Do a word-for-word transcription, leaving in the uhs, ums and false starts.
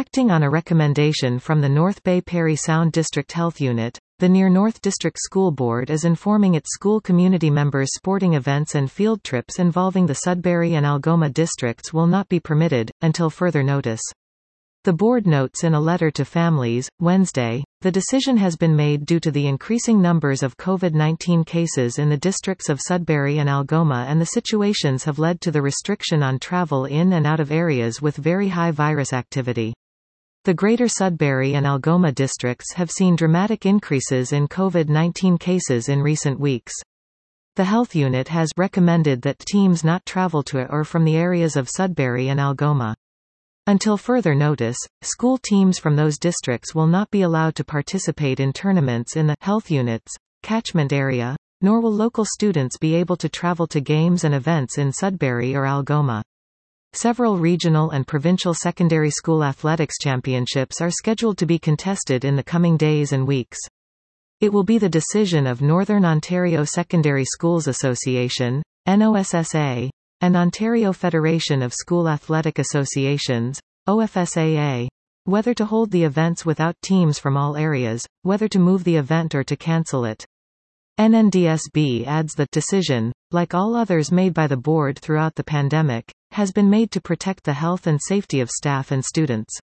Acting on a recommendation from the North Bay Parry Sound District Health Unit, the Near North District School Board is informing its school community members sporting events and field trips involving the Sudbury and Algoma districts will not be permitted, until further notice. The board notes in a letter to families, Wednesday, the decision has been made due to the increasing numbers of COVID nineteen cases in the districts of Sudbury and Algoma, and the situations have led to the restriction on travel in and out of areas with very high virus activity. The Greater Sudbury and Algoma districts have seen dramatic increases in COVID nineteen cases in recent weeks. The health unit has recommended that teams not travel to or from the areas of Sudbury and Algoma. Until further notice, school teams from those districts will not be allowed to participate in tournaments in the health unit's catchment area, nor will local students be able to travel to games and events in Sudbury or Algoma. Several regional and provincial secondary school athletics championships are scheduled to be contested in the coming days and weeks. It will be the decision of Northern Ontario Secondary Schools Association, N O S S A, and Ontario Federation of School Athletic Associations, O F S A A, whether to hold the events without teams from all areas, whether to move the event or to cancel it. N N D S B adds the decision, like all others made by the board throughout the pandemic, has been made to protect the health and safety of staff and students.